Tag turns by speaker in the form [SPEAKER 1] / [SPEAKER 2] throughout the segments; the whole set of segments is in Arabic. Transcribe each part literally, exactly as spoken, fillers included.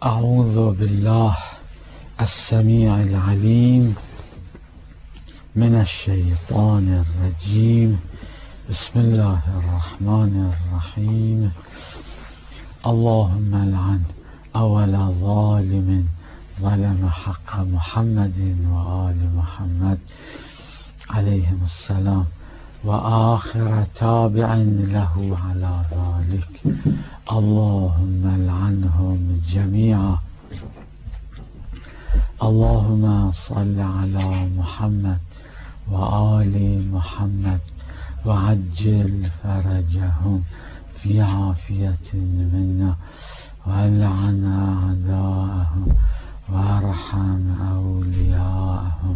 [SPEAKER 1] أعوذ بالله السميع العليم من الشيطان الرجيم. بسم الله الرحمن الرحيم. اللهم لعن أول ظالم ظلم حق محمد وآل محمد عليهم السلام، وآخر تابع له على ذلك. اللهم لعنهم جميعا. اللهم صل على محمد وآل محمد وعجل فرجهم في عافية منا، والعن أعداءهم وارحم أولياءهم،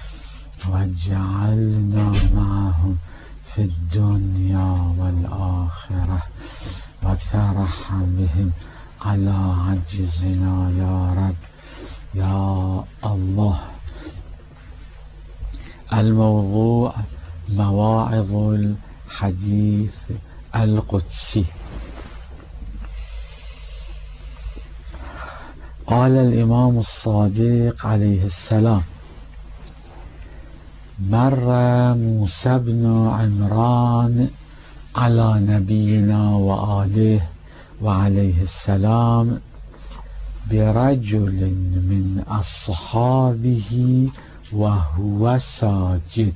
[SPEAKER 1] واجعلنا معهم في الدنيا والآخرة، وترحم بهم على عجزنا يا رب يا الله. الموضوع مواعظ الحديث القدسي. قال الإمام الصادق عليه السلام: مر موسى بن عمران على نبينا وآله وعليه السلام برجل من أصحابه وهو ساجد.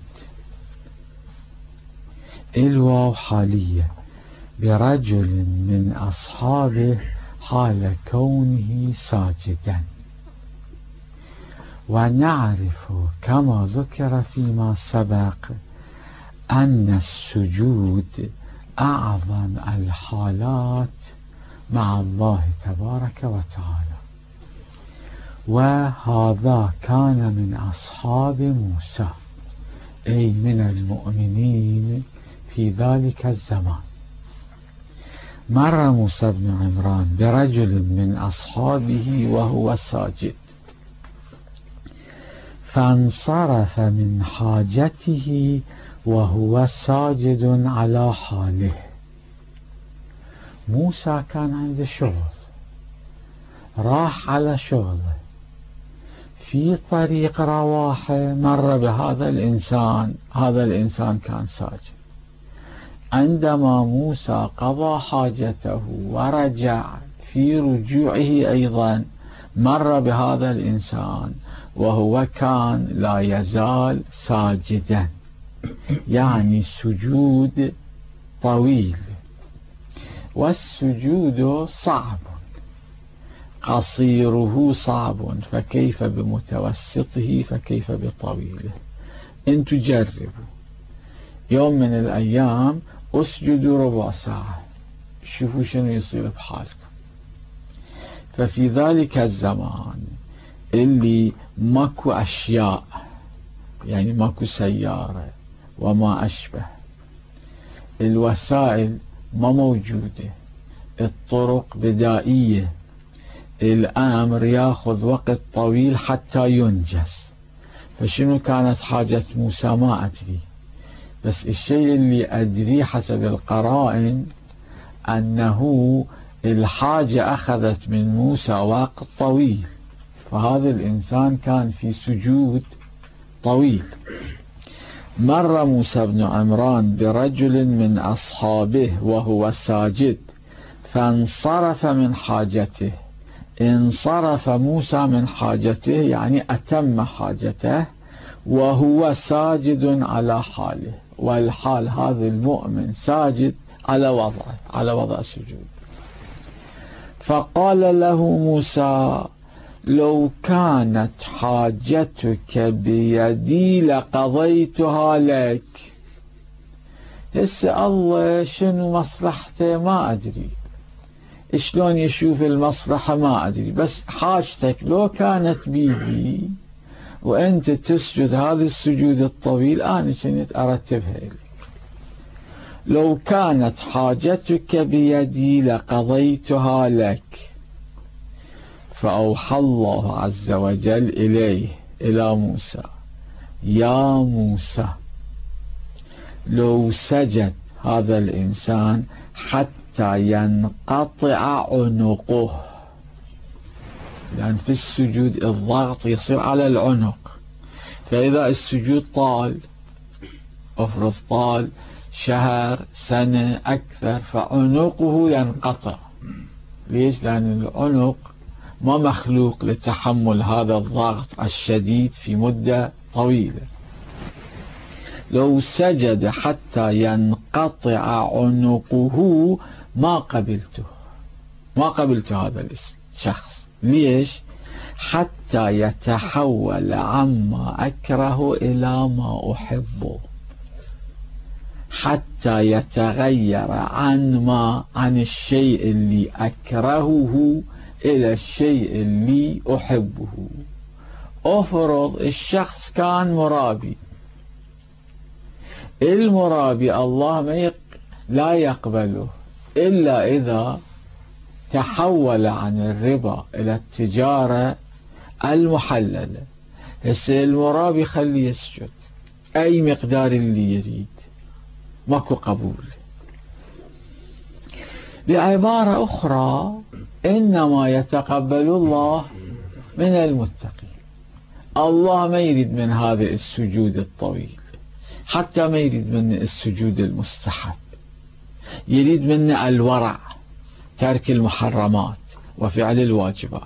[SPEAKER 1] الواو حالية، برجل من أصحابه حال كونه ساجدا. ونعرف كما ذكر فيما سبق أن السجود أعظم الحالات مع الله تبارك وتعالى، وهذا كان من أصحاب موسى، أي من المؤمنين في ذلك الزمان. مر موسى بن عمران برجل من أصحابه وهو ساجد، فانصرف من حاجته وهو ساجد على حاله. موسى كان عنده شغل، راح على شغله، في طريق رواحه مر بهذا الإنسان. هذا الإنسان كان ساجد. عندما موسى قضى حاجته ورجع، في رجوعه أيضا مر بهذا الإنسان وهو كان لا يزال ساجدا، يعني سجود طويل. والسجود صعب، قصيره صعب، فكيف بمتوسطه، فكيف بطويله. ان تجربوا يوم من الأيام اسجدوا ربع ساعة، شوفوا شنو يصير بحالكم. ففي ذلك الزمان اللي ماكو أشياء، يعني ماكو سيارة وما أشبه، الوسائل ما موجودة، الطرق بدائية، الأمر ياخذ وقت طويل حتى ينجز. فشنو كانت حاجة موسى ما أدري، بس الشيء اللي أدري حسب القرائن أنه الحاجة أخذت من موسى وقت طويل، فهذا الإنسان كان في سجود طويل. مر موسى بن عمران برجل من أصحابه وهو ساجد، فانصرف من حاجته. انصرف موسى من حاجته يعني أتم حاجته وهو ساجد على حاله، والحال هذا المؤمن ساجد على وضعه، على وضع السجود. فقال له موسى: لو كانت حاجتك بيدي لقضيتها لك. هسه الله شنو مصلحته ما أدري، شلون يشوف المصلحة ما أدري، بس حاجتك لو كانت بيدي وأنت تسجد هذا السجود الطويل أنا كنت أرتبها لك. لو كانت حاجتك بيدي لقضيتها لك. فأوحى الله عز وجل إليه، إلى موسى: يا موسى، لو سجد هذا الإنسان حتى ينقطع عنقه، لأن في السجود الضغط يصير على العنق، فإذا السجود طال، افرض طال شهر سنة أكثر، فعنقه ينقطع. ليش؟ لأن العنق ما مخلوق لتحمل هذا الضغط الشديد في مدة طويلة. لو سجد حتى ينقطع عنقه ما قبلته، ما قبلت هذا الشخص. ليش؟ حتى يتحول عما أكره إلى ما أحبه، حتى يتغير عن ما عن الشيء اللي أكرهه إلى الشيء اللي أحبه. أفرض الشخص كان مرابي، المرابي الله ما يق... لا يقبله إلا إذا تحول عن الربا إلى التجارة المحللة. هسه المرابي خليه يسجد أي مقدار اللي يريد، ماكو قبول. بعبارة أخرى، إنما يتقبل الله من المتقين. الله ما يريد من هذا السجود الطويل، حتى ما يريد من السجود المستحب، يريد منا الورع، ترك المحرمات وفعل الواجبات.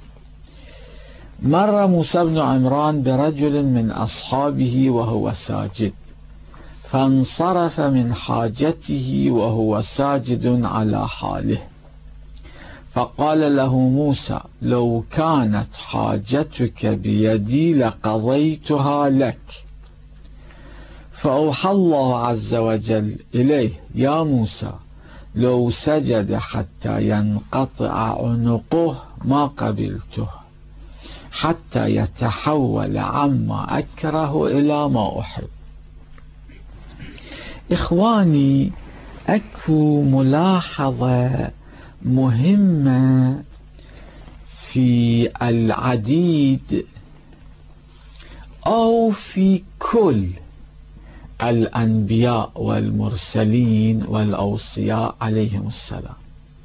[SPEAKER 1] مر موسى بن عمران برجل من أصحابه وهو ساجد، فانصرف من حاجته وهو ساجد على حاله، فقال له موسى: لو كانت حاجتك بيدي لقضيتها لك. فأوحى الله عز وجل إليه: يا موسى، لو سجد حتى ينقطع عنقه ما قبلته، حتى يتحول عما أكره إلى ما أحب. إخواني، أكو ملاحظة مهمة في العديد أو في كل الأنبياء والمرسلين والأوصياء عليهم السلام،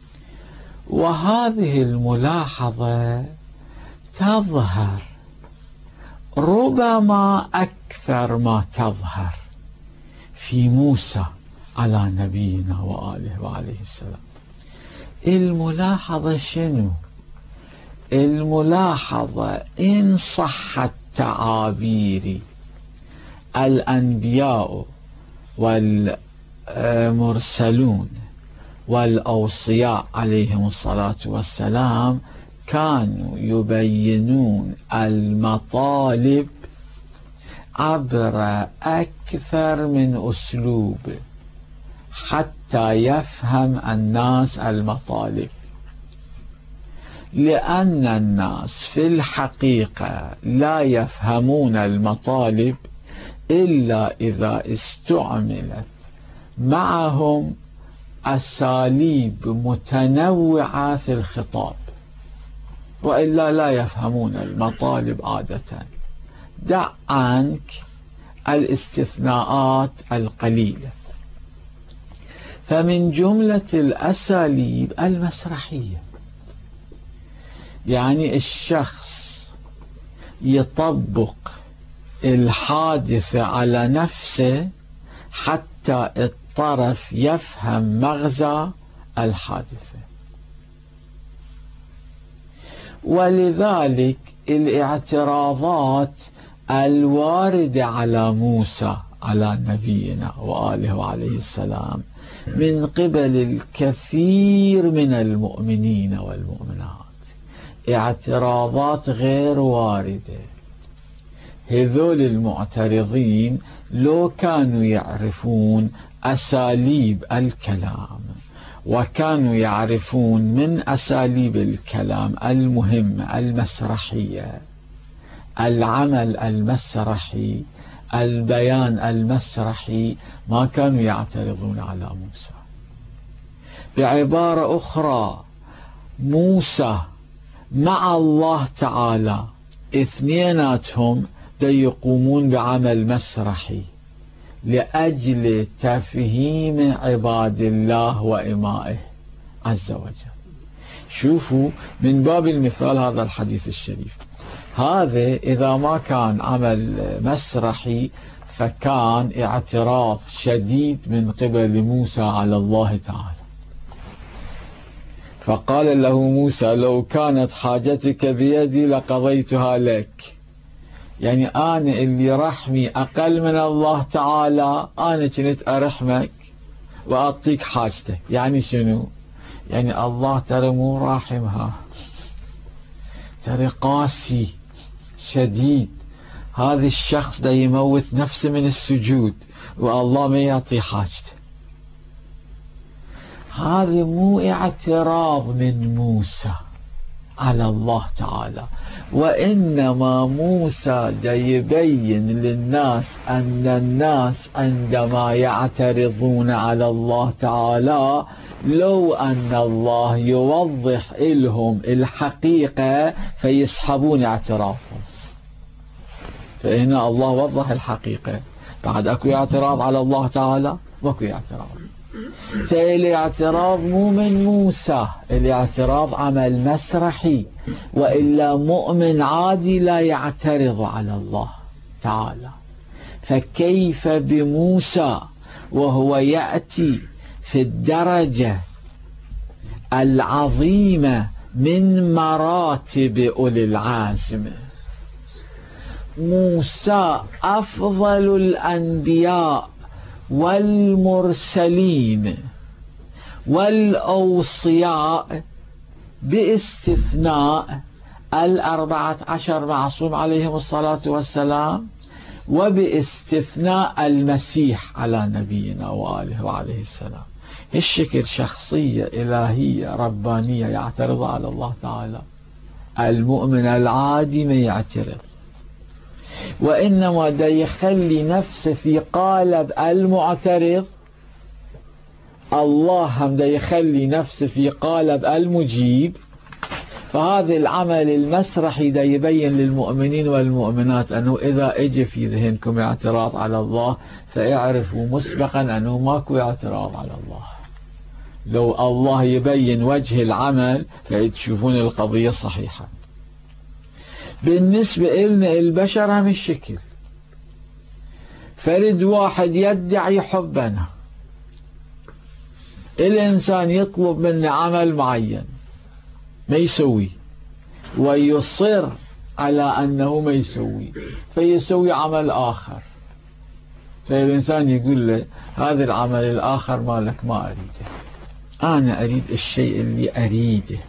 [SPEAKER 1] وهذه الملاحظة تظهر ربما أكثر ما تظهر في موسى على نبينا وآله وعليه السلام. الملاحظة شنو؟ الملاحظة إن صحت تعابير الأنبياء والمرسلون والأوصياء عليهم الصلاة والسلام كانوا يبينون المطالب عبر أكثر من أسلوب حتى يفهم الناس المطالب، لأن الناس في الحقيقة لا يفهمون المطالب إلا إذا استعملت معهم أساليب متنوعة في الخطاب، وإلا لا يفهمون المطالب عادة. دع عنك الاستثناءات القليلة. فمن جملة الأساليب المسرحية، يعني الشخص يطبق الحادثة على نفسه حتى الطرف يفهم مغزى الحادثة. ولذلك الاعتراضات الواردة على موسى على نبينا وآله وعليه السلام من قبل الكثير من المؤمنين والمؤمنات اعتراضات غير واردة. هذول المعترضين لو كانوا يعرفون أساليب الكلام، وكانوا يعرفون من أساليب الكلام المهمة المسرحية، العمل المسرحي، البيان المسرحي، ما كانوا يعترضون على موسى. بعبارة أخرى، موسى مع الله تعالى اثنيناتهم يقومون بعمل مسرحي لأجل تفهيم عباد الله وإمائه عز وجل. شوفوا من باب المثال هذا الحديث الشريف، هذا إذا ما كان عمل مسرحي فكان اعتراض شديد من قبل موسى على الله تعالى. فقال له موسى لو كانت حاجتك بيدي لقضيتها لك، يعني أنا اللي رحمي أقل من الله تعالى أنا كنت أرحمك وأعطيك حاجتك. يعني شنو؟ يعني الله ترى مو راحمها، ترى قاسي شديد، هذا الشخص دا يموت نفسه من السجود والله ما يعطي حاجته. هذا مو اعتراض من موسى على الله تعالى، وإنما موسى دا يبين للناس أن الناس عندما يعترضون على الله تعالى لو أن الله يوضح لهم الحقيقة فيسحبون اعتراضهم. فهنا الله وضح الحقيقة، بعد أكو اعتراض على الله تعالى وأكو اعتراض. فالاعتراض مو من موسى، الاعتراض عمل مسرحي، وإلا مؤمن عادي لا يعترض على الله تعالى. فكيف بموسى وهو يأتي في الدرجة العظيمة من مراتب أولي العزم؟ موسى أفضل الأنبياء والمرسلين والأوصياء باستثناء الأربعة عشر معصوم عليهم الصلاة والسلام، وباستثناء المسيح على نبينا وآله وعليه السلام. الشكل شخصية إلهية ربانية يعترض على الله تعالى، المؤمن العادي ما يعترض، وإنما دا يخلي نفسه في قالب المعترض. الله هم دا يخلي نفسه في قالب المجيب. فهذا العمل المسرحي دا يبين للمؤمنين والمؤمنات أنه إذا اجى في ذهنكم اعتراض على الله فاعرفوا مسبقا أنه ماكو اعتراض على الله. لو الله يبين وجه العمل فتشوفون القضية صحيحة. بالنسبة إلنا البشر هم الشكل، فرد واحد يدعي حبنا، الإنسان يطلب منا عمل معين ما يسوي ويصر على أنه ما يسوي فيسوي عمل آخر، فالإنسان يقول له هذا العمل الآخر مالك ما أريده، أنا أريد الشيء اللي أريده.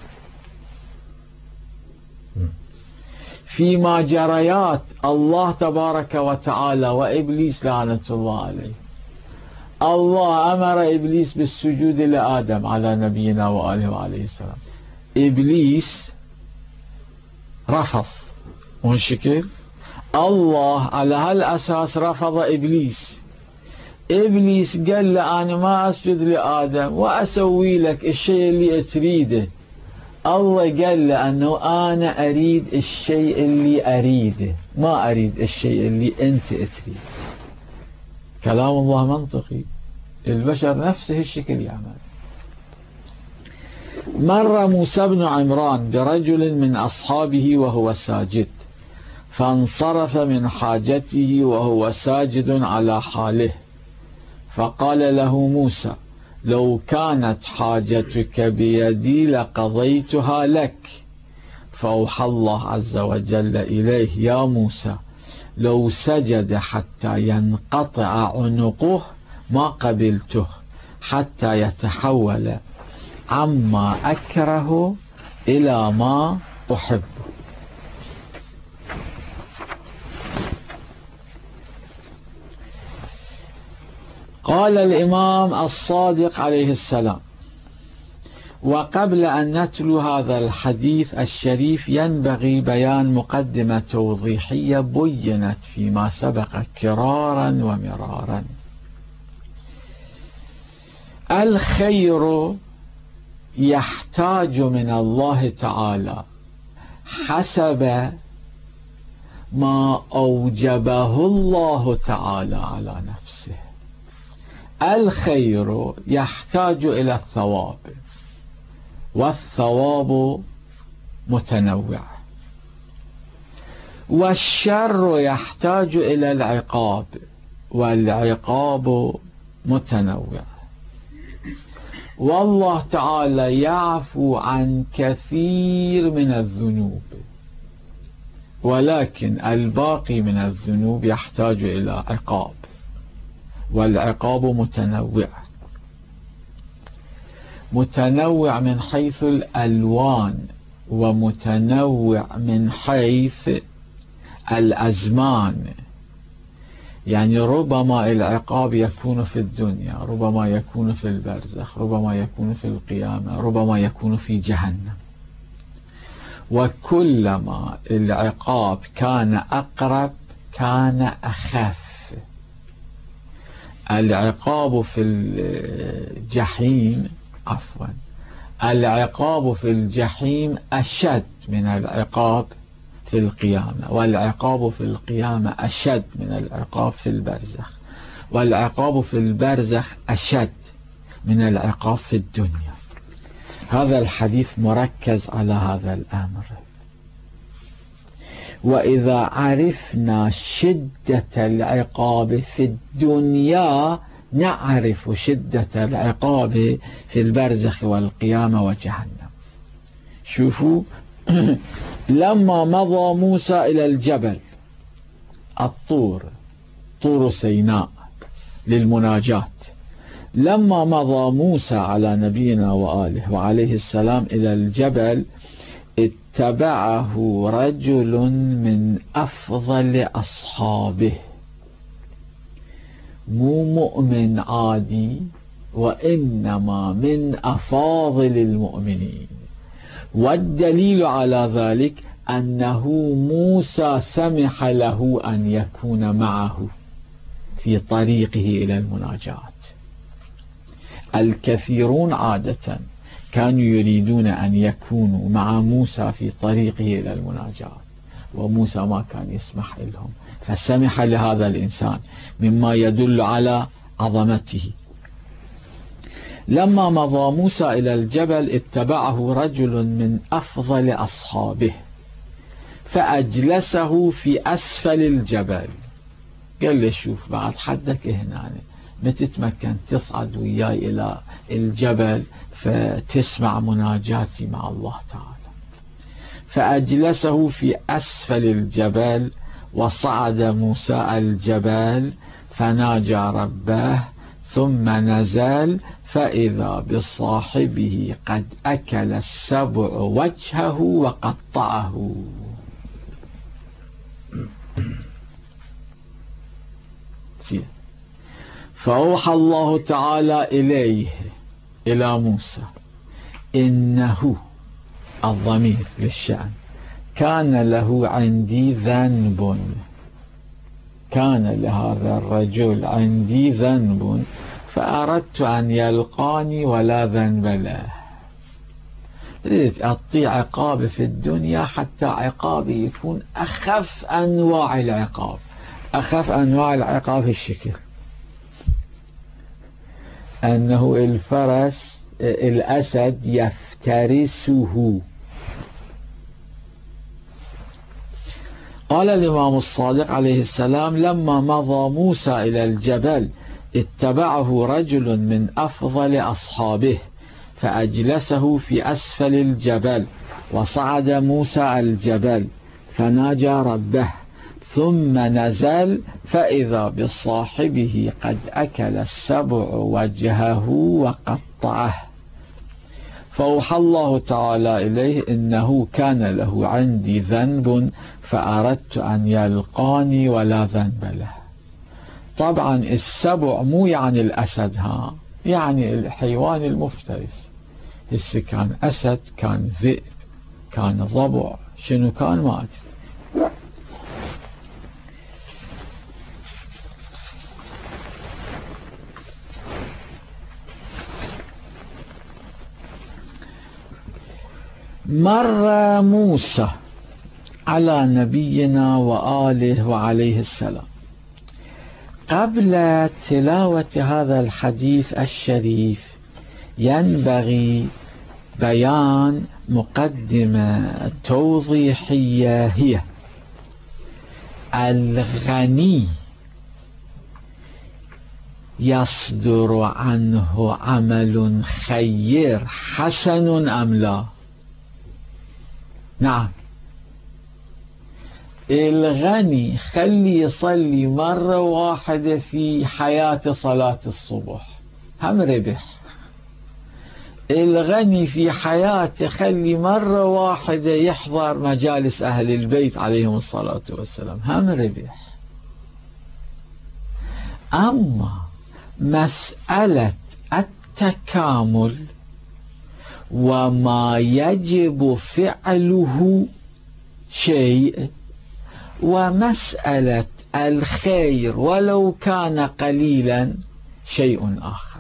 [SPEAKER 1] فيما جريات الله تبارك وتعالى وإبليس لعنة الله عليه، الله أمر إبليس بالسجود لآدم على نبينا وآله وعليه السلام، إبليس رفض. ونشكل الله على هالأساس رفض إبليس. إبليس قال له أنا ما أسجد لآدم وأسوي لك الشيء اللي تريده. الله قال له أنه أنا أريد الشيء اللي أريده، ما أريد الشيء اللي أنت تريد. كلام الله منطقي، البشر نفسه الشكل يعمل. مر موسى بن عمران برجل من أصحابه وهو ساجد، فانصرف من حاجته وهو ساجد على حاله، فقال له موسى لو كانت حاجتك بيدي لقضيتها لك. فأوحى الله عز وجل إليه يا موسى لو سجد حتى ينقطع عنقه ما قبلته حتى يتحول عما أكره إلى ما أحب. قال الإمام الصادق عليه السلام: وقبل أن نتلو هذا الحديث الشريف ينبغي بيان مقدمة توضيحية بينت فيما سبق كرارا ومرارا. الخير يحتاج من الله تعالى حسب ما أوجبه الله تعالى على نفسه. الخير يحتاج إلى الثواب، والثواب متنوع، والشر يحتاج إلى العقاب والعقاب متنوع. والله تعالى يعفو عن كثير من الذنوب، ولكن الباقي من الذنوب يحتاج إلى عقاب، والعقاب متنوع، متنوع من حيث الألوان، ومتنوع من حيث الأزمان. يعني ربما العقاب يكون في الدنيا، ربما يكون في البرزخ، ربما يكون في القيامة، ربما يكون في جهنم. وكلما العقاب كان أقرب كان أخف. العقاب في الجحيم عفوا العقاب في الجحيم أشد من العقاب في القيامة، والعقاب في القيامة أشد من العقاب في البرزخ، والعقاب في البرزخ أشد من العقاب في الدنيا. هذا الحديث مركز على هذا الأمر. وإذا عرفنا شدة العقاب في الدنيا نعرف شدة العقاب في البرزخ والقيامة وجهنم. شوفوا لما مضى موسى إلى الجبل الطور، طور سيناء للمناجاة، لما مضى موسى على نبينا وآله وعليه السلام إلى الجبل اتبعه رجل من أفضل أصحابه، مو مؤمن عادي، وإنما من أفاضل المؤمنين. والدليل على ذلك أنه موسى سمح له أن يكون معه في طريقه إلى المناجاة. الكثيرون عادة كانوا يريدون أن يكونوا مع موسى في طريقه إلى المناجاة، وموسى ما كان يسمح لهم، فسمح لهذا الإنسان، مما يدل على عظمته. لما مضى موسى إلى الجبل اتبعه رجل من أفضل أصحابه فأجلسه في أسفل الجبل. قال له شوف بعد حدك هنا، متى تمكن تصعد وياي إلى الجبل فتسمع مناجاتي مع الله تعالى. فأجلسه في أسفل الجبل، وصعد موسى الجبل فناجى ربه، ثم نزل فإذا بصاحبه قد أكل السبع وجهه وقطعه. فأوحى الله تعالى إليه إلى موسى إنه الضمير للشأن كان له عندي ذنب، كان لهذا الرجل عندي ذنب فأردت أن يلقاني ولا ذنب له. ريت أعطي عقاب في الدنيا حتى عقابي يكون أخف أنواع العقاب. أخف أنواع العقاب الشكل أنه الفرس الأسد يفترسه. قال الإمام الصادق عليه السلام لما مضى موسى إلى الجبل اتبعه رجل من أفضل أصحابه فأجلسه في أسفل الجبل، وصعد موسى الجبل فناجى ربه، ثم نزل فإذا بصاحبه قد أكل السبع وجهه وقطعه. فأوحى الله تعالى إليه إنه كان له عندي ذنب فأردت أن يلقاني ولا ذنب له. طبعا السبع مو يعني الأسد، ها يعني الحيوان المفترس. هسه كان أسد، كان ذئب، كان ضبع، شنو كان ما أدري. مر موسى على نبينا وآله وعليه السلام. قبل تلاوة هذا الحديث الشريف ينبغي بيان مقدمة توضيحية هي: الغني يصدر عنه عمل خير حسن أم لا؟ نعم، الغني خلي يصلي مرة واحدة في حياة صلاة الصبح هم ربح. الغني في حياته خلي مرة واحدة يحضر مجالس أهل البيت عليهم الصلاة والسلام هم ربح. أما مسألة التكامل وما يجب فعله شيء، ومسألة الخير ولو كان قليلا شيء آخر.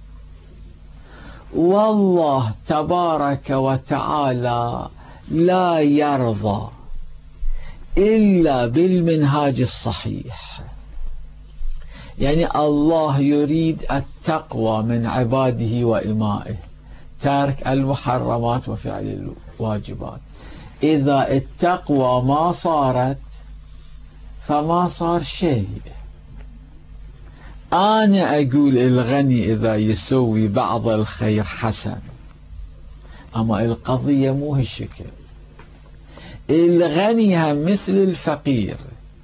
[SPEAKER 1] والله تبارك وتعالى لا يرضى إلا بالمنهاج الصحيح. يعني الله يريد التقوى من عباده وإمائه، ترك المحرمات وفعل الواجبات. إذا التقوى ما صارت فما صار شيء. أنا أقول الغني إذا يسوي بعض الخير حسن، أما القضية مو هالشكل. الغني هم مثل الفقير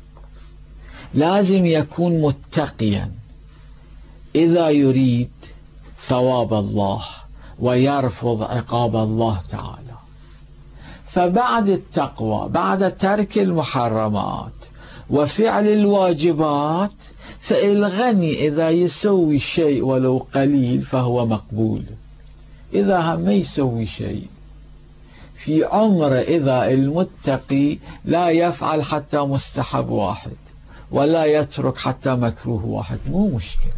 [SPEAKER 1] لازم يكون متقيا إذا يريد ثواب الله ويرفض عقاب الله تعالى. فبعد التقوى، بعد ترك المحرمات وفعل الواجبات، فالغني إذا يسوي شيء ولو قليل فهو مقبول. إذا هم ما يسوي شيء في عمره، إذا المتقي لا يفعل حتى مستحب واحد ولا يترك حتى مكروه واحد، مو مشكلة.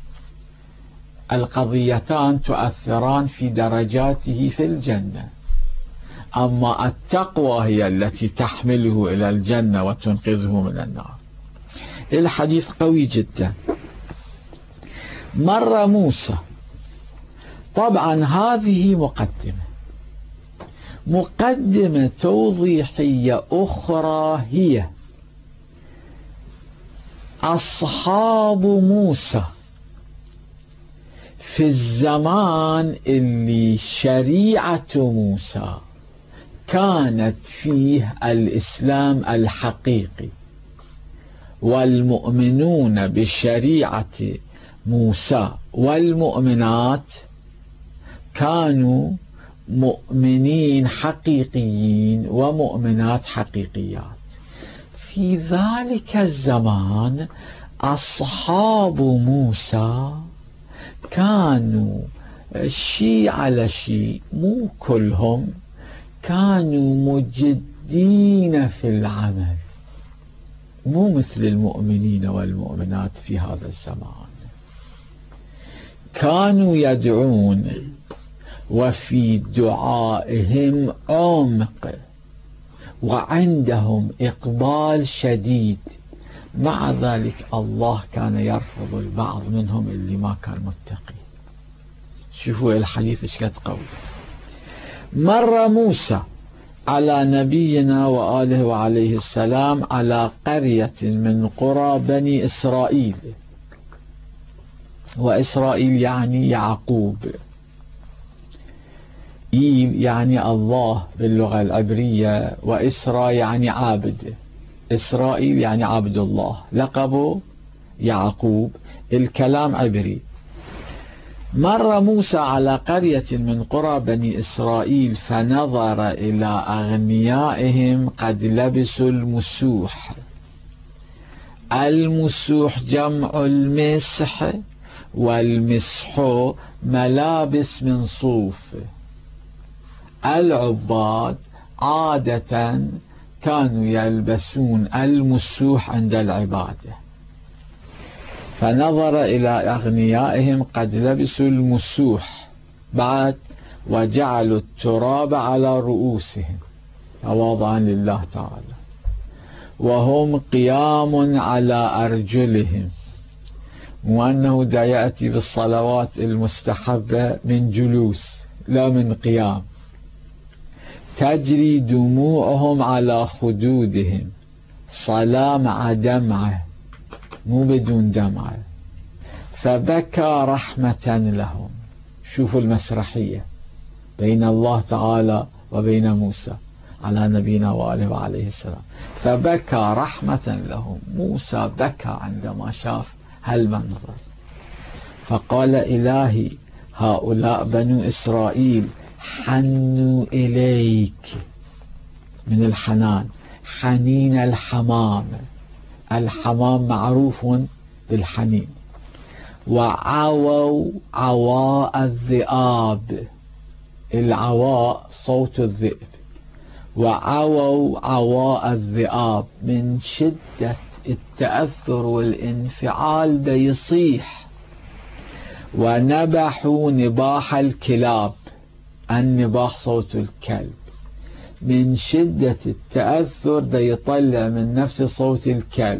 [SPEAKER 1] القضيتان تؤثران في درجاته في الجنة. أما التقوى هي التي تحمله إلى الجنة وتنقذه من النار. الحديث قوي جدا. مر موسى، طبعا هذه مقدمة مقدمة توضيحية أخرى، هي أصحاب موسى في الزمان اللي شريعة موسى كانت فيه الإسلام الحقيقي، والمؤمنون بشريعة موسى والمؤمنات كانوا مؤمنين حقيقيين ومؤمنات حقيقيات. في ذلك الزمان أصحاب موسى كانوا شيء على شيء، مو كلهم، كانوا مجدين في العمل، مو مثل المؤمنين والمؤمنات في هذا الزمان. كانوا يدعون وفي دعائهم عمق وعندهم إقبال شديد. مع ذلك الله كان يرفض البعض منهم اللي ما كان متقي. شوفوا الحديث ايش قد قوي. مر موسى على نبينا وآله وعليه السلام على قرية من قرى بني إسرائيل، وإسرائيل يعني يعقوب، إيل يعني الله باللغة العبرية، وإسرا يعني عابد، إسرائيل يعني عبد الله، لقبه يعقوب، الكلام عبري. مر موسى على قرية من قرى بني إسرائيل فنظر إلى أغنيائهم قد لبسوا المسوح. المسوح جمع المسح، والمسح ملابس من صوف. العباد عادة كانوا يلبسون المسوح عند العبادة. فنظر إلى أغنيائهم قد لبسوا المسوح، بعد وجعلوا التراب على رؤوسهم تواضعا لله تعالى، وهم قيام على أرجلهم، وأنه دا يأتي بالصلوات المستحبة من جلوس، لا من قيام. تجري دموعهم على خدودهم، صلاة مع دمعة مو بدون دمعة. فبكى رحمة لهم. شوفوا المسرحية بين الله تعالى وبين موسى على نبينا وآله وعليه السلام. فبكى رحمة لهم، موسى بكى عندما شاف هالمنظر. فقال إلهي هؤلاء بنو إسرائيل حنوا إليك، من الحنان، حنين الحمام. الحمام معروف بالحنين. وعووا عواء الذئاب، العواء صوت الذئب. وعووا عواء الذئاب، من شدة التأثر والانفعال دا يصيح. ونبحوا نباح الكلاب، النباح صوت الكلب، من شدة التأثر دا يطلع من نفس صوت الكلب.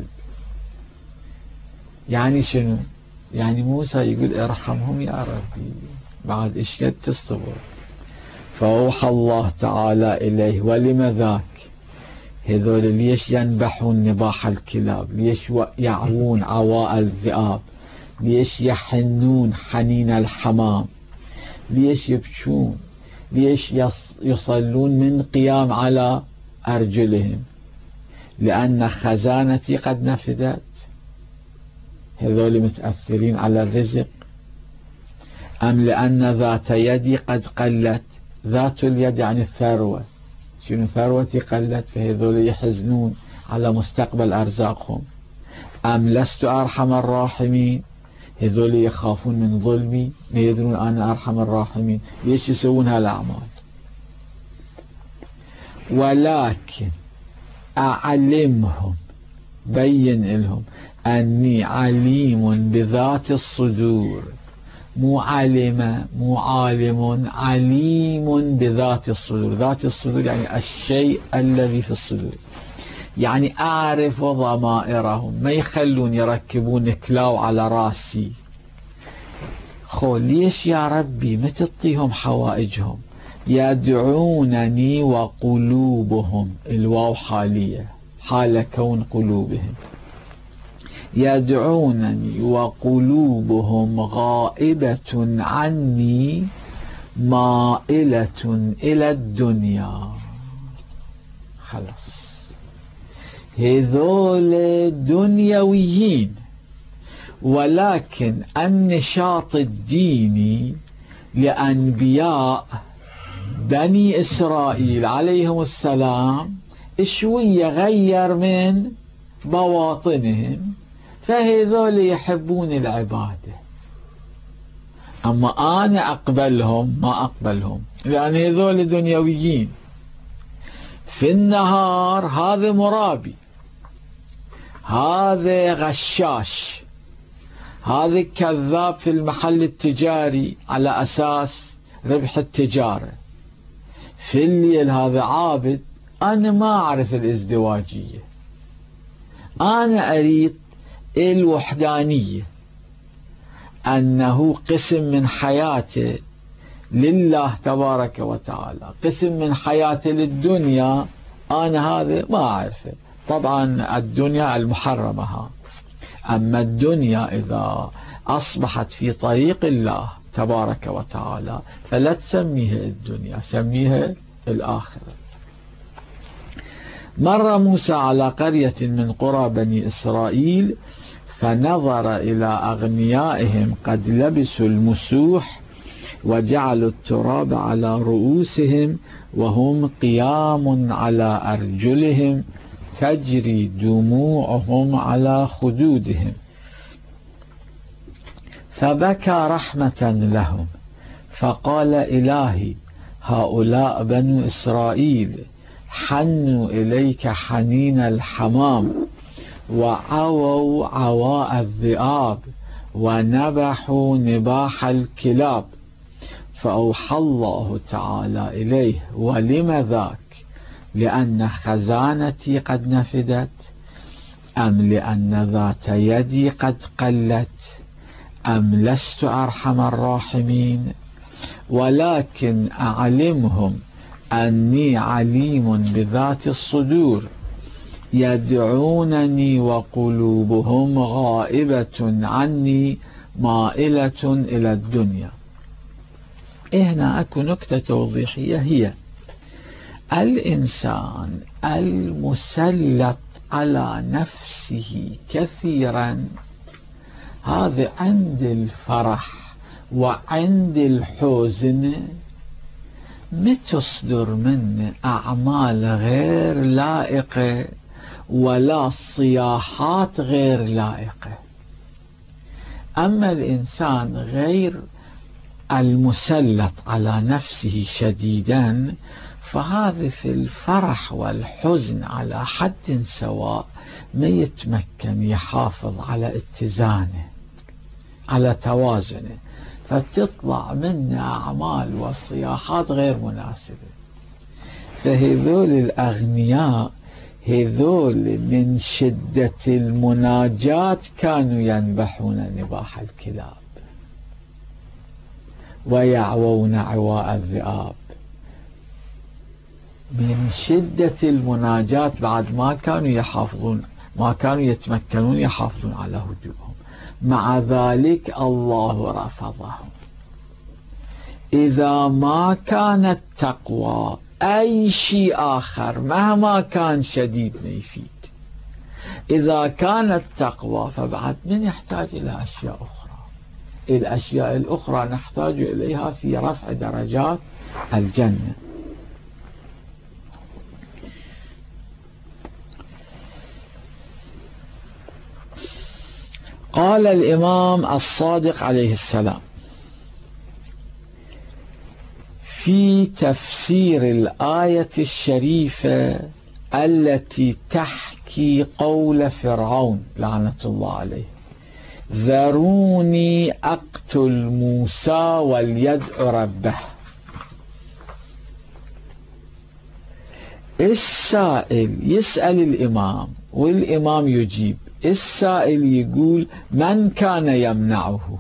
[SPEAKER 1] يعني شنو؟ يعني موسى يقول ارحمهم يا ربي، بعد ايش قد تصطبر. فأوحى الله تعالى إليه. ولم ذاك؟ هذول ليش ينبحون نباح الكلاب؟ ليش يعوون عواء الذئاب؟ ليش يحنون حنين الحمام؟ ليش يبكون؟ ليش يصلون من قيام على أرجلهم؟ لأن خزانتي قد نفدت. هذول متأثرين على الرزق، أم لأن ذات يدي قد قلت؟ ذات اليد يعني الثروة، شنو ثروتي قلت؟ فهذول يحزنون على مستقبل أرزاقهم. أم لست أرحم الراحمين؟ هذول يخافون من ظلمي، ما يدرون أنا أرحم الراحمين. ليش يسوون هالأعمال؟ ولكن أعلمهم، بين لهم أني عليم بذات الصدور. مو علم، مو عالم، عليم بذات الصدور. ذات الصدور يعني الشيء الذي في الصدور، يعني أعرف ضمائرهم، ما يخلون يركبون كلاو على راسي. خو ليش يا ربي ما تعطيهم حوائجهم؟ يدعونني وقلوبهم، الواو حالية، حال كون قلوبهم. يدعونني وقلوبهم غائبة عني مائلة إلى الدنيا. خلاص، هذول دنيويين، ولكن النشاط الديني لأنبياء بني إسرائيل عليهم السلام شوية غير من بواطنهم، فهذول يحبون العبادة. أما أنا أقبلهم ما أقبلهم، لأن هذول دنيويين. في النهار هذا مرابي، هذا غشاش، هذا كذاب في المحل التجاري على أساس ربح التجارة. في الليل هذا عابد. أنا ما أعرف الازدواجية، أنا أريد الوحدانية، أنه قسم من حياته لله تبارك وتعالى، قسم من حياته للدنيا. أنا هذا ما أعرفه. طبعا الدنيا المحرمة ها. أما الدنيا إذا أصبحت في طريق الله تبارك وتعالى فلا تسميها الدنيا، سميها الآخرة. مر موسى على قرية من قرى بني إسرائيل فنظر إلى أغنيائهم قد لبسوا المسوح وجعلوا التراب على رؤوسهم وهم قيام على أرجلهم تجري دموعهم على خدودهم. فبكى رحمة لهم. فقال إلهي هؤلاء بنو إسرائيل حنوا إليك حنين الحمام، وعووا عواء الذئاب، ونبحوا نباح الكلاب. فأوحى الله تعالى إليه. ولم ذاك؟ لأن خزانتي قد نفدت، أم لأن ذات يدي قد قلت، أم لست أرحم الراحمين؟ ولكن أعلمهم أني عليم بذات الصدور يدعونني وقلوبهم غائبة عني مائلة إلى الدنيا. هنا أكو نكتة توضيحية، هي الإنسان المسلط على نفسه كثيرا هذا عند الفرح وعند الحزن متصدر منه أعمال غير لائقة ولا صياحات غير لائقة. أما الإنسان غير المسلط على نفسه شديدا فهذا في الفرح والحزن على حد سواء ما يتمكن يحافظ على اتزانه على توازنه، فتطلع منه أعمال وصياحات غير مناسبة. فهذول الأغنياء هذول من شدة المناجاة كانوا ينبحون نباح الكلاب ويعوون عواء الذئاب. من شدة المناجاة بعد ما كانوا يحافظون ما كانوا يتمكنون يحافظون على هدوءهم، مع ذلك الله رفضهم. إذا ما كانت تقوى أي شيء آخر مهما كان شديد ما يفيد. إذا كانت تقوى فبعد من يحتاج إلى أشياء أخرى. الأشياء الأخرى نحتاج إليها في رفع درجات الجنة. قال الإمام الصادق عليه السلام في تفسير الآية الشريفة التي تحكي قول فرعون لعنة الله عليه: ذروني أقتل موسى وليدع ربه. السائل يسأل الإمام والإمام يجيب. السائل يقول: من كان يمنعه؟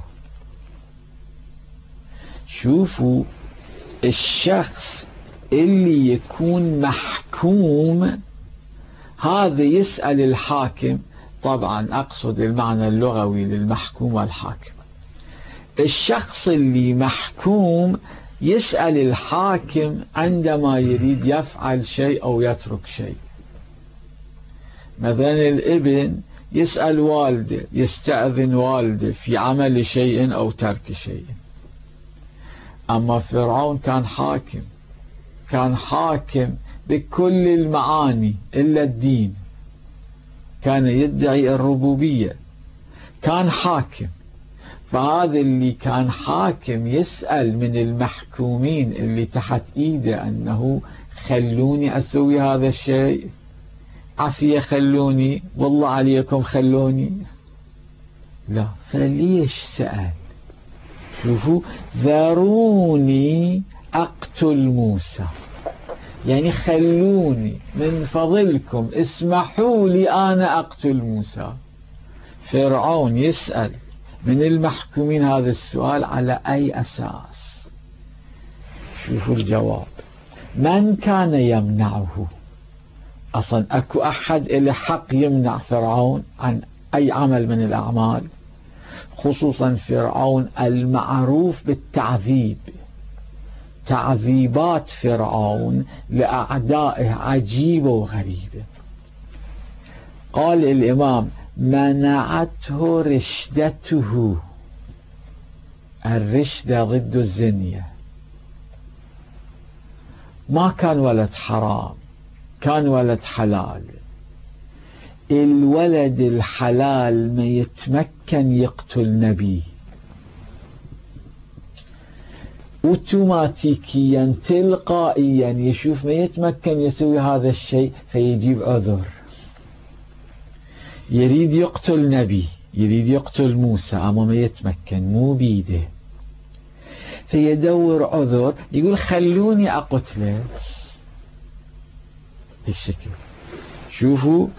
[SPEAKER 1] شوفوا، الشخص اللي يكون محكوم هذا يسأل الحاكم، طبعا أقصد المعنى اللغوي للمحكوم والحاكم. الشخص اللي محكوم يسأل الحاكم عندما يريد يفعل شيء أو يترك شيء. مثلا الابن يسأل والده، يستأذن والده في عمل شيء أو ترك شيء. أما فرعون كان حاكم، كان حاكم بكل المعاني إلا الدين، كان يدعي الربوبية، كان حاكم. فهذا اللي كان حاكم يسأل من المحكومين اللي تحت إيده أنه خلوني أسوي هذا الشيء، عافية خلوني، والله عليكم خلوني. لا، فليش سأل؟ شوفوا، ذروني أقتل موسى، يعني خلوني من فضلكم اسمحوا لي أنا أقتل موسى. فرعون يسأل من المحكومين هذا السؤال على أي أساس؟ شوفوا الجواب: من كان يمنعه؟ أصلا أكو أحد إلى حق يمنع فرعون عن أي عمل من الأعمال؟ خصوصا فرعون المعروف بالتعذيب. تعذيبات فرعون لأعدائه عجيبة وغريبة. قال الإمام: منعته رشدته. الرشدة ضد الزنية. ما كان ولد حرام، كان ولد حلال. الولد الحلال ما يتمكن يقتل نبي، اوتوماتيكيا تلقائيا يشوف ما يتمكن يسوي هذا الشيء فيجيب عذر. يريد يقتل نبي، يريد يقتل موسى، أما ما يتمكن، مو بيده، فيدور عذر، يقول خلوني أقتله بالشكل. شوفوا،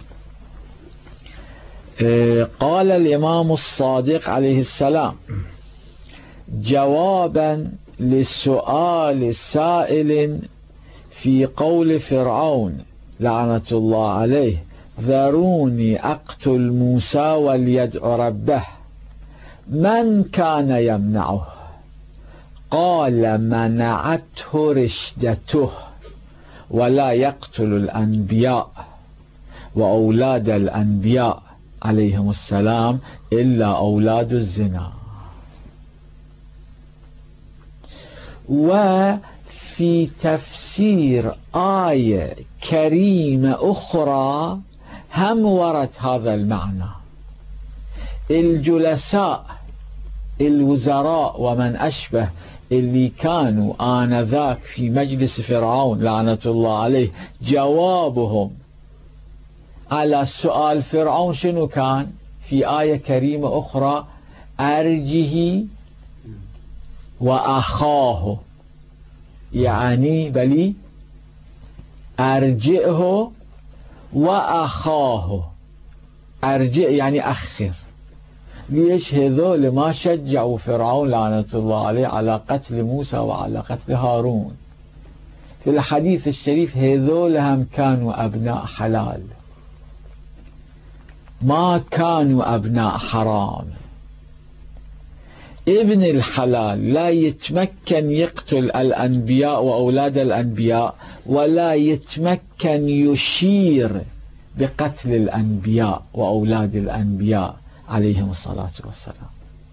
[SPEAKER 1] قال الإمام الصادق عليه السلام جوابا لسؤال سائل في قول فرعون لعنة الله عليه: ذروني أقتل موسى وليدع ربه، من كان يمنعه؟ قال: منعته رشدته، ولا يقتل الأنبياء وأولاد الأنبياء عليهم السلام إلا أولاد الزنا. وفي تفسير آية كريمة أخرى هم ورد هذا المعنى. الجلساء الوزراء ومن أشبه اللي كانوا آنذاك في مجلس فرعون لعنة الله عليه، جوابهم على سؤال فرعون شنو كان؟ في آية كريمة أخرى: أرجه وأخاه، يعني بلي أرجئه وأخاه. أرجئ يعني أخر. ليش؟ هذول ما شجعوا فرعون لعنة الله عليه على قتل موسى وعلى قتل هارون. في الحديث الشريف هذول هم كانوا أبناء حلال، ما كانوا أبناء حرام. ابن الحلال لا يتمكن يقتل الأنبياء وأولاد الأنبياء، ولا يتمكن يشير بقتل الأنبياء وأولاد الأنبياء عليهم الصلاة والسلام.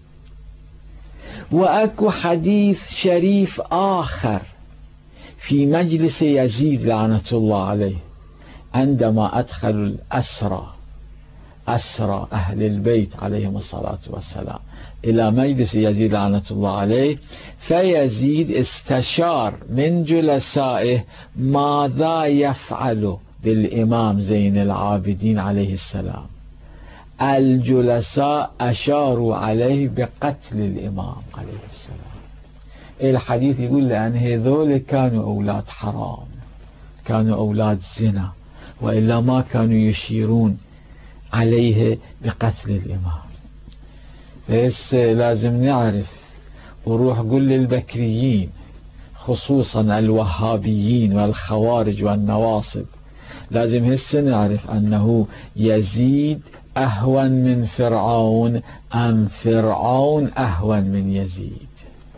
[SPEAKER 1] وأكو حديث شريف آخر في مجلس يزيد لعنة الله عليه، عندما أدخلوا الأسرى أسرى أهل البيت عليهم الصلاة والسلام إلى مجلس يزيد لعنة الله عليه، فيزيد استشار من جلسائه ماذا يفعل بالإمام زين العابدين عليه السلام. الجلساء أشاروا عليه بقتل الإمام عليه السلام. الحديث يقول لأن هذول كانوا أولاد حرام، كانوا أولاد زنا، وإلا ما كانوا يشيرون عليه بقتل الإمام. بس لازم نعرف وروح قل للبكريين خصوصا الوهابيين والخوارج والنواصب، لازم هسه نعرف أنه يزيد أهون من فرعون أم فرعون أهون من يزيد،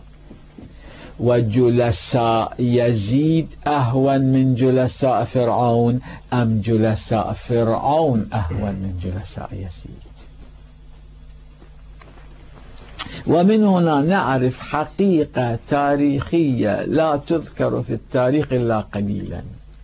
[SPEAKER 1] وجلساء يزيد أهون من جلساء فرعون أم جلساء فرعون أهون من جلساء يزيد. ومن هنا نعرف حقيقة تاريخية لا تذكر في التاريخ إلا قليلا: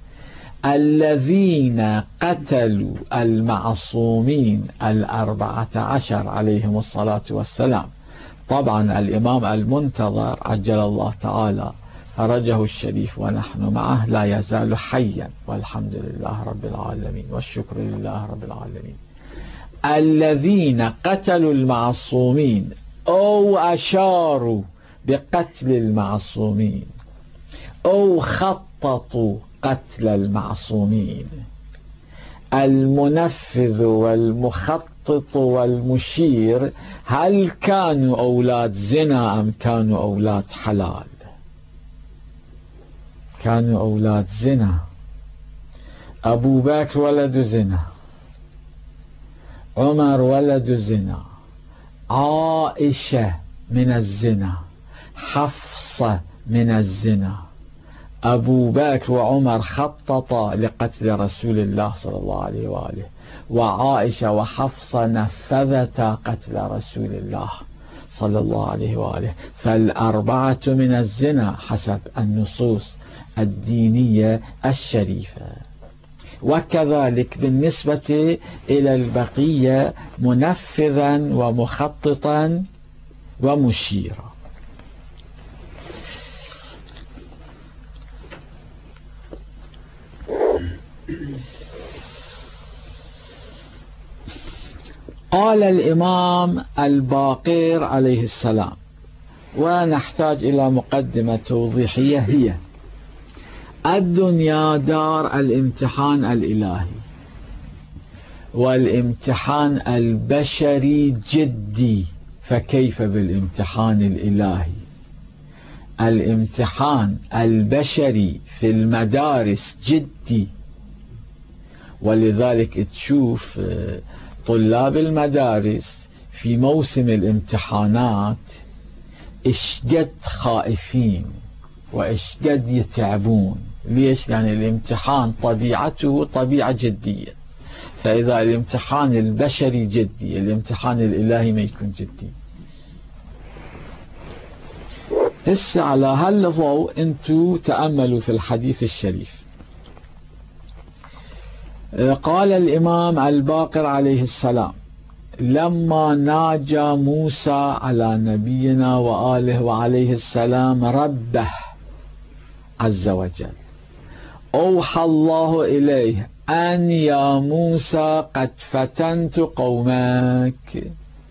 [SPEAKER 1] الذين قتلوا المعصومين الأربعة عشر عليهم الصلاة والسلام، طبعا الإمام المنتظر عجل الله تعالى فرجه الشريف ونحن معه لا يزال حيا والحمد لله رب العالمين والشكر لله رب العالمين. الذين قتلوا المعصومين أو أشاروا بقتل المعصومين أو خططوا قتل المعصومين، المنفذ والمخطط والمشير، هل كانوا أولاد زنا أم كانوا أولاد حلال؟ كانوا أولاد زنا. أبو بكر ولد زنا، عمر ولد زنا، عائشة من الزنا، حفصة من الزنا. أبو بكر وعمر خططا لقتل رسول الله صلى الله عليه وآله، وعائشة وحفصة نفذتا قتل رسول الله صلى الله عليه وآله، فالأربعة من الزنا حسب النصوص الدينية الشريفة. وكذلك بالنسبة إلى البقية منفذا ومخططا ومشيرا. قال الإمام الباقر عليه السلام، ونحتاج إلى مقدمة توضيحية، هي: الدنيا دار الامتحان الإلهي، والامتحان البشري جدي، فكيف بالامتحان الإلهي؟ الامتحان البشري في المدارس جدي، ولذلك تشوف طلاب المدارس في موسم الامتحانات اشقد خائفين واشقد يتعبون. ليش؟ يعني الامتحان طبيعته طبيعة جدية، فإذا الامتحان البشري جدي، الامتحان الإلهي ما يكون جدي. هسه على هالضوء انتو تأملوا في الحديث الشريف. قال الإمام الباقر عليه السلام: لما ناجى موسى على نبينا وآله وعليه السلام ربه عز وجل، أوحى الله إليه أن يا موسى قد فتنت قومك.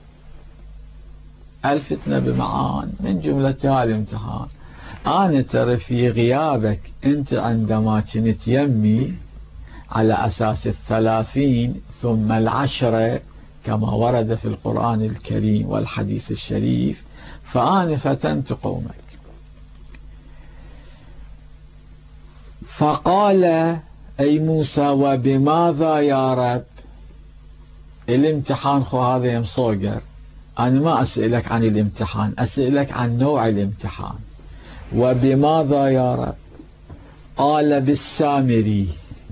[SPEAKER 1] الفتنة بمعان من جملتها الامتحان. أنا ترى في غيابك أنت عندما كنت يمي على أساس الثلاثين ثم العشرة كما ورد في القرآن الكريم والحديث الشريف، فأنا فتنت قومك. فقال أي موسى: وبماذا يا رب؟ الامتحان خو هذا يمصوقر، أنا ما أسألك عن الامتحان، أسألك عن نوع الامتحان. وبماذا يا رب؟ قال: بالسامري.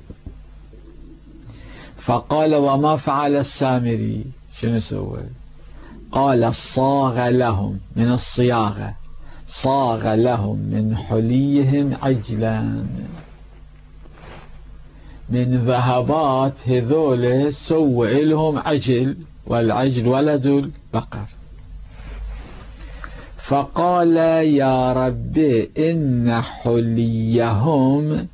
[SPEAKER 1] فقال: وما فعل السامري؟ شنو سوى؟ قال: صاغ لهم، من الصياغة، صاغ لهم من حليهم عجلا، من ذهبات هذول سوى لهم عجل، والعجل ولد البقر. فقال: يا رب إن حليهم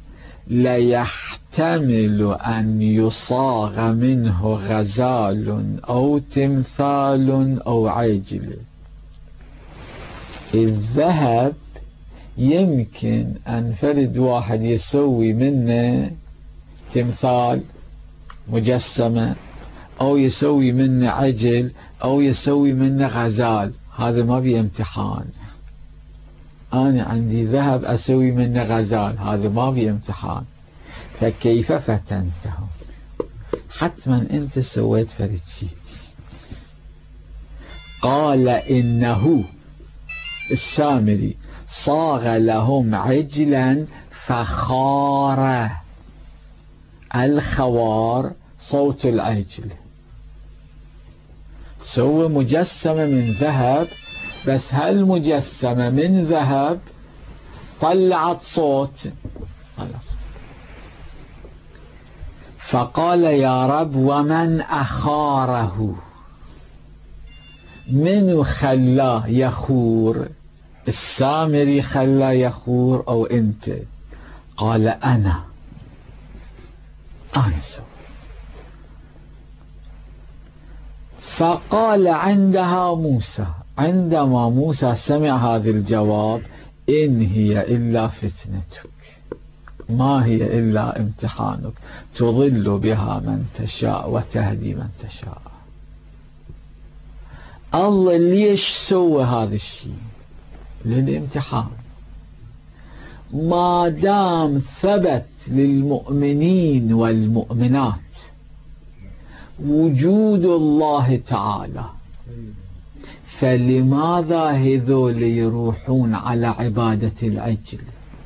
[SPEAKER 1] ليحتمل أن يصاغ منه غزال أو تمثال أو عجل. الذهب يمكن أن فرد واحد يسوي منه تمثال مجسمة، أو يسوي منه عجل، أو يسوي منه غزال. هذا ما بي امتحان. أنا عندي ذهب أسوي منه غزال، هذا ما بي امتحان. فكيف فتنتهم؟ حتما أنت سويت فرد شيء. قال: إنه السامري صاغ لهم عجلا فخار. الخوار صوت العجل. سوى مجسمة من ذهب، بس هالمجسمة من ذهب طلعت صوت. خلاص. فقال: يا رب ومن أخاره؟ من خلاه يخور؟ السامري خلاه يخور أو أنت؟ قال: أنا أنا سوى. فقال عندها موسى، عندما موسى سمع هذا الجواب: إن هي إلا فتنتك، ما هي إلا امتحانك، تضل بها من تشاء وتهدي من تشاء. الله ليش سوى هذا الشيء؟ للامتحان. ما دام ثبت للمؤمنين والمؤمنات وجود الله تعالى، فلماذا هذول يروحون على عبادة العجل؟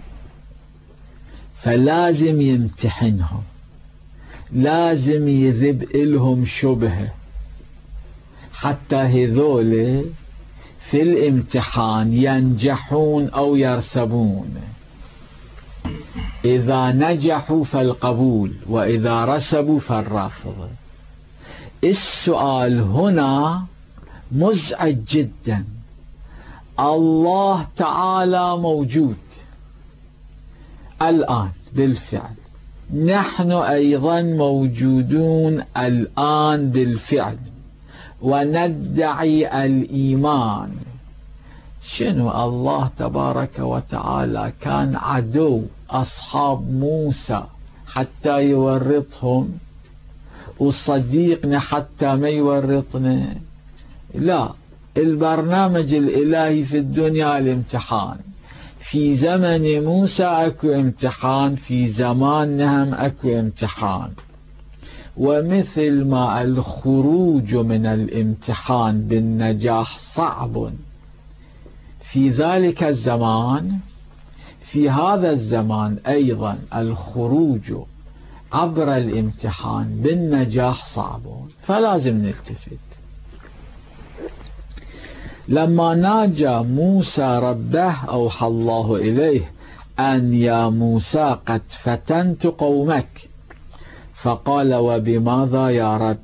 [SPEAKER 1] فلازم يمتحنهم، لازم يذب إلهم شبهة، حتى هذول في الامتحان ينجحون أو يرسبون. إذا نجحوا فالقبول، وإذا رسبوا فالرفض. السؤال هنا مزعج جدا. الله تعالى موجود الآن بالفعل، نحن أيضا موجودون الآن بالفعل، وندعي الإيمان. شنو الله تبارك وتعالى كان عدو أصحاب موسى حتى يورطهم، وصديقنا حتى ما يورطنا؟ لا، البرنامج الإلهي في الدنيا الامتحان. في زمن موسى اكو امتحان، في زمانهم اكو امتحان. ومثل ما الخروج من الامتحان بالنجاح صعب في ذلك الزمان، في هذا الزمان أيضا الخروج عبر الامتحان بالنجاح صعب، فلازم نلتفت. لما ناجى موسى ربه أوحى الله إليه أن يا موسى قد فتنت قومك، فقال وبماذا يا رب؟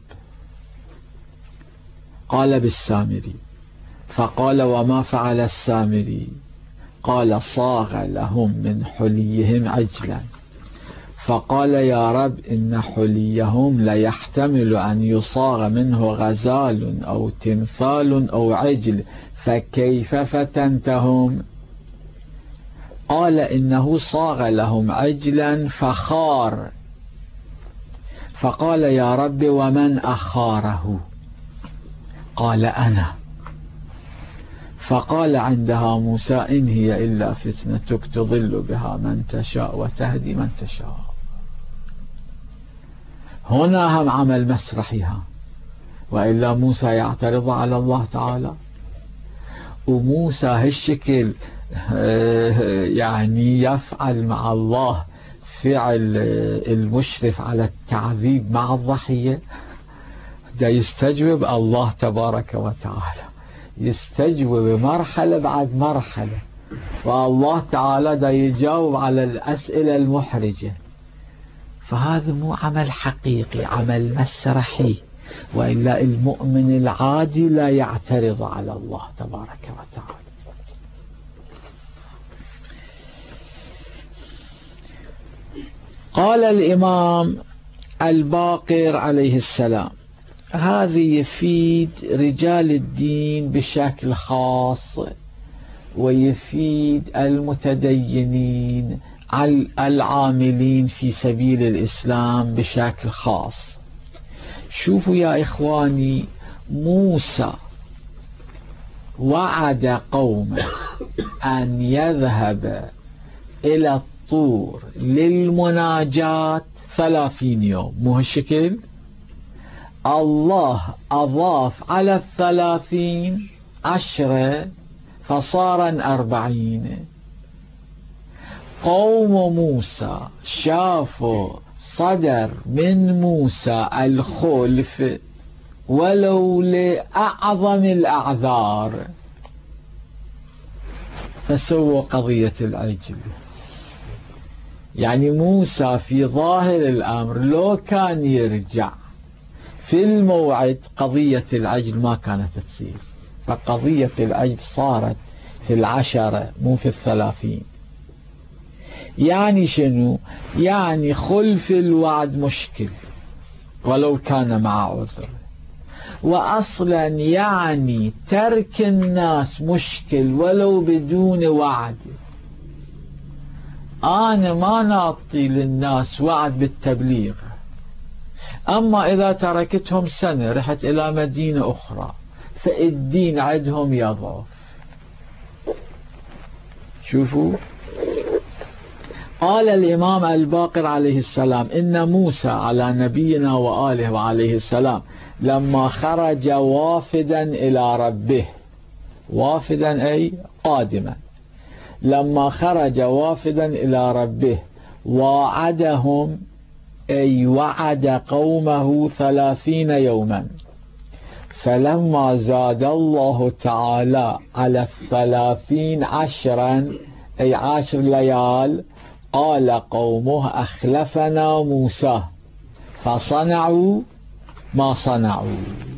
[SPEAKER 1] قال بالسامري. فقال وما فعل السامري؟ قال صاغ لهم من حليهم عجلا. فقال يا رب إن حليهم ليحتمل أن يصاغ منه غزال أو تمثال أو عجل، فكيف فتنتهم؟ قال إنه صاغ لهم عجلا فخار. فقال يا رب ومن أخاره؟ قال أنا. فقال عندها موسى إن هي إلا فتنتك تضل بها من تشاء وتهدي من تشاء. هنا هم عمل مسرحها، وإلا موسى يعترض على الله تعالى. وموسى هالشكل يعني يفعل مع الله فعل المشرف على التعذيب مع الضحية، دا يستجوب الله تبارك وتعالى، يستجوب مرحلة بعد مرحلة، والله تعالى دا يجاوب على الأسئلة المحرجة. فهذا مو عمل حقيقي، عمل مسرحي، وإلا المؤمن العادي لا يعترض على الله تبارك وتعالى. قال الإمام الباقر عليه السلام: هذه يفيد رجال الدين بشكل خاص، ويفيد المتدينين العاملين في سبيل الإسلام بشكل خاص. شوفوا يا إخواني، موسى وعد قومه أن يذهب إلى الطور للمناجاة ثلاثين يوم، مو هالشكل؟ الله أضاف على الثلاثين عشرة فصارا أربعين. قوم موسى شافوا صدر من موسى الخلف ولو لأعظم الأعذار، فسووا قضية العجل. يعني موسى في ظاهر الأمر لو كان يرجع في الموعد قضية العجل ما كانت تصير، فقضية العجل صارت في العشرة مو في الثلاثين. يعني شنو؟ يعني خلف الوعد مشكل ولو كان مع عذر، وأصلا يعني ترك الناس مشكل ولو بدون وعد. أنا ما نعطي للناس وعد بالتبليغ، أما إذا تركتهم سنة رحت إلى مدينة أخرى فالدين عندهم يضعف. شوفوا، قال الإمام الباقر عليه السلام: إن موسى على نبينا وآله وعليه السلام لما خرج وافدا إلى ربه، وافدا أي قادما، لما خرج وافدا إلى ربه وعدهم أي وعد قومه ثلاثين يوما، فلما زاد الله تعالى على الثلاثين عشرا أي عشر ليال قال قومه أخلفنا موسى فصنعوا ما صنعوا.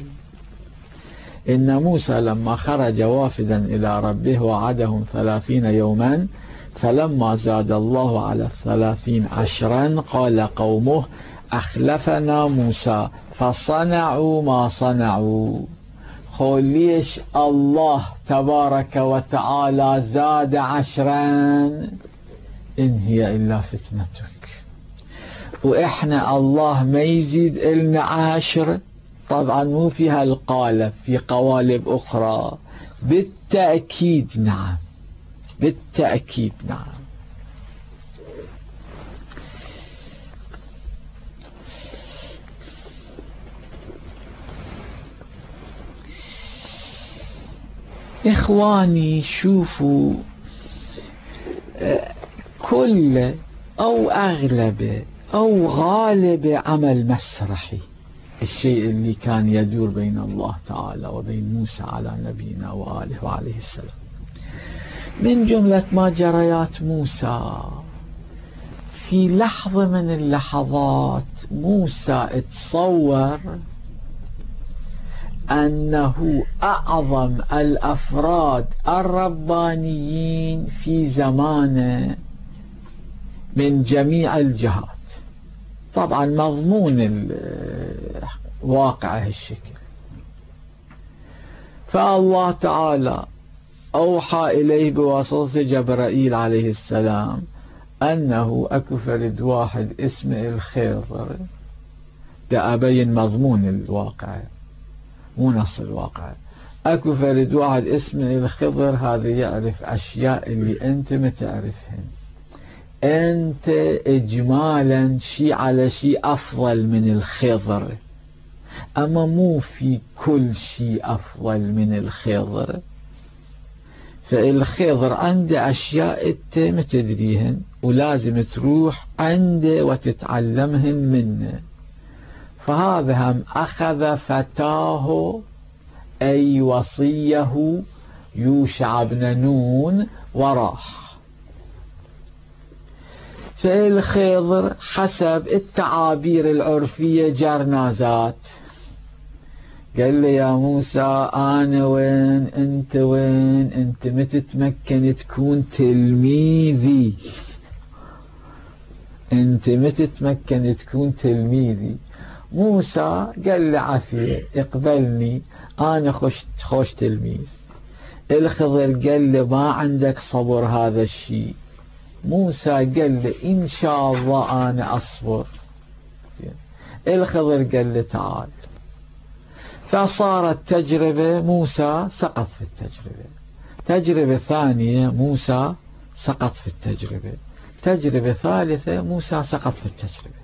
[SPEAKER 1] إن موسى لما خرج وافدا إلى ربه وعدهم ثلاثين يوما، فلما زاد الله على الثلاثين عشرا قال قومه أخلفنا موسى فصنعوا ما صنعوا. قل ليش الله تبارك وتعالى زاد عشرا؟ إن هي إلا فتنتك. وإحنا الله ما يزيد إلنا عشر، طبعا مو فيها القالب، في قوالب أخرى بالتأكيد نعم. بالتأكيد نعم. إخواني شوفوا، كل أو أغلب أو غالب عمل مسرحي، الشيء اللي كان يدور بين الله تعالى وبين موسى على نبينا وآله وعليه السلام، من جملة ما جريات موسى في لحظة من اللحظات موسى اتصور أنه أعظم الأفراد الربانيين في زمانه من جميع الجهات. طبعا مضمون الواقع هالشكل. فالله تعالى أوحى إليه بواسطة جبرائيل عليه السلام أنه أكو فرد واحد اسمه الخضر. ده أبين مضمون الواقع مو نص الواقع. أكو فرد واحد اسمه الخضر، هذا يعرف أشياء اللي أنت ما تعرفهن. أنت إجمالا شيء على شيء أفضل من الخضر، أما مو في كل شيء أفضل من الخضر. فالخضر عنده أشياء أنت ما تدريهن ولازم تروح عنده وتتعلمهن منه. فهذا هم أخذ فتاه أي وصيه يوشع بن نون وراح. فالخضر حسب التعابير العرفية جرنازات، قال لي يا موسى أنا وين أنت وين، أنت متى تتمكن تكون تلميذي، أنت متى تتمكن تكون تلميذي. موسى قال لي عافية اقبلني أنا خوش, خوش تلميذ. الخضر قال لي ما عندك صبر هذا الشيء. موسى قال لي إن شاء الله أنا أصبر. الخضر قال لي تعال. فصارت تجربة، موسى سقط في التجربة. تجربة ثانية موسى سقط في التجربة. تجربة ثالثة موسى سقط في التجربة.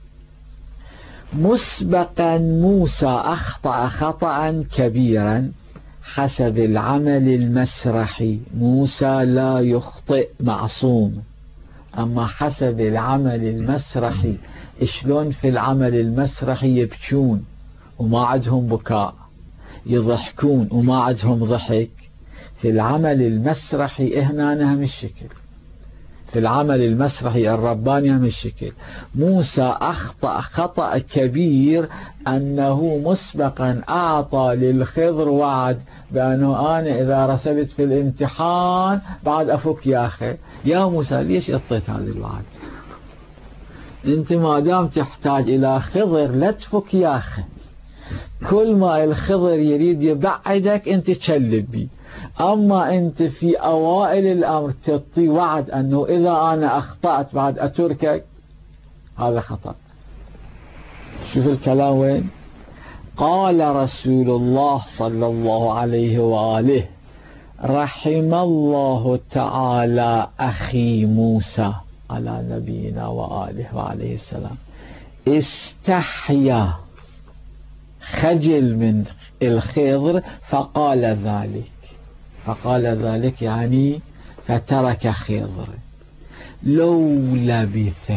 [SPEAKER 1] مسبقا موسى أخطأ خطأ كبيرا حسب العمل المسرحي. موسى لا يخطئ معصوم، أما حسب العمل المسرحي شلون في العمل المسرحي يبكون وما عندهم بكاء، يضحكون وما عندهم ضحك. في العمل المسرحي هنا نهم الشكل، في العمل المسرحي الرباني هم الشكل. موسى أخطأ خطأ كبير أنه مسبقا أعطى للخضر وعد بأنه أنا إذا رسبت في الامتحان بعد أفك يا أخي. يا موسى ليش اعطيت هذا الوعد؟ أنت ما دام تحتاج إلى خضر لا تفك يا أخي. كل ما الخضر يريد يبعدك أنت تشلب بي، أما أنت في أوائل الأمر تعطي وعد أنه إذا أنا أخطأت بعد أتركك، هذا خطأ. شوف الكلام وين. قال رسول الله صلى الله عليه وآله رحم الله تعالى أخي موسى على نبينا وآله وعليه السلام استحيا، خجل من الخضر فقال ذلك. فقال ذلك يعني فترك خضر. لو لبث،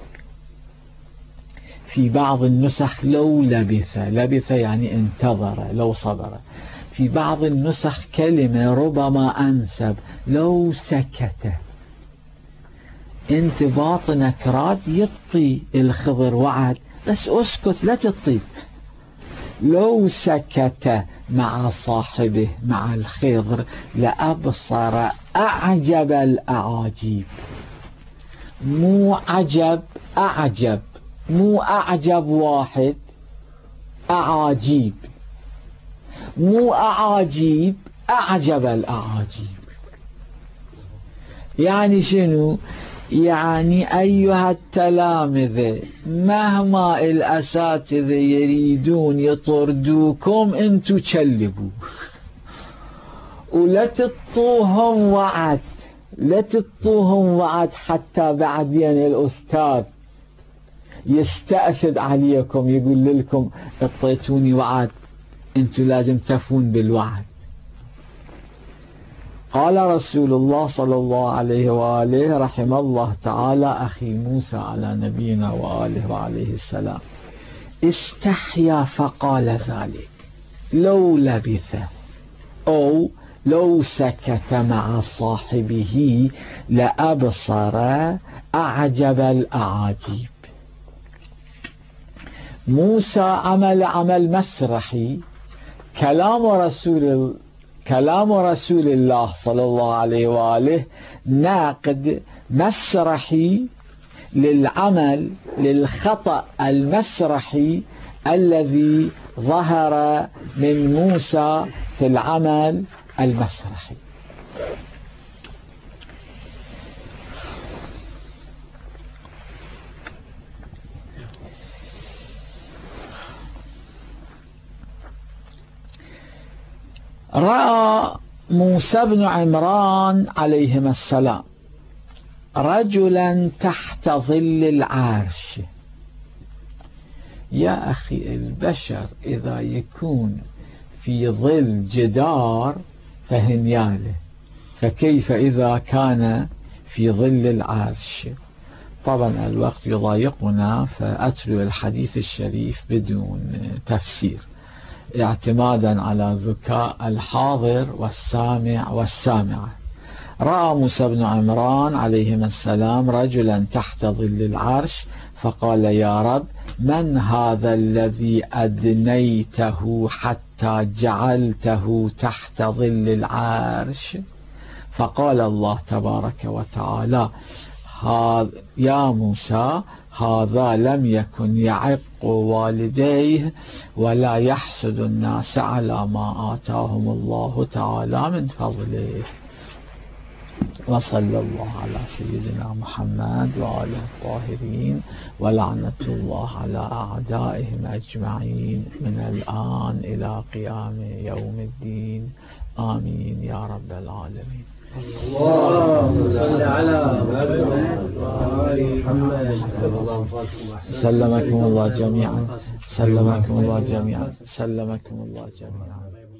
[SPEAKER 1] في بعض النسخ لو لبث، لبث يعني انتظر، لو صبر. في بعض النسخ كلمة ربما أنسب لو سكت. انت باطنك راد يطي الخضر وعد، بس اسكت لا تطي. لو سكت مع صاحبه مع الخضر لأبصر أعجب الأعاجيب. مو عجب، أعجب، مو أعجب واحد، أعاجيب، مو أعاجيب، أعجب الأعاجيب. يعني شنو؟ يعني أيها التلامذة مهما الأساتذة يريدون يطردوكم انتو تشلبوا ولا تطوهم وعد. لا تطوهم وعد حتى بعدين الأستاذ يستأسد عليكم يقول لكم اعطيتوني وعد، انتم لازم تفون بالوعد. قال رسول الله صلى الله عليه وآله رحم الله تعالى أخي موسى على نبينا وآله وعليه السلام، استحيا فقال ذلك، لو لبث أو لو سكت مع صاحبه لأبصر أعجب الأعاجيب. موسى عمل عمل مسرحي، كلام رسول كلام رسول الله صلى الله عليه وآله ناقد مسرحي للعمل للخطأ المسرحي الذي ظهر من موسى في العمل المسرحي. رأى موسى بن عمران عليهما السلام رجلا تحت ظل العرش. يا أخي البشر إذا يكون في ظل جدار فهنياله، فكيف إذا كان في ظل العرش؟ طبعا الوقت يضايقنا فأتلو الحديث الشريف بدون تفسير اعتمادا على ذكاء الحاضر والسامع والسامعة. رأى موسى بن عمران عليهما السلام رجلا تحت ظل العرش فقال يا رب من هذا الذي أدنيته حتى جعلته تحت ظل العرش؟ فقال الله تبارك وتعالى يا موسى هذا لم يكن يعق والديه ولا يحسد الناس على ما آتاهم الله تعالى من فضله. وصلى الله على سيدنا محمد وآله الطاهرين ولعنة الله على أعدائهم أجمعين من الآن إلى قيام يوم الدين، آمين يا رب العالمين.
[SPEAKER 2] اللهم صل على محمد.
[SPEAKER 1] سلمكم الله جميعا، سلمكم الله جميعا، سلمكم الله جميعا.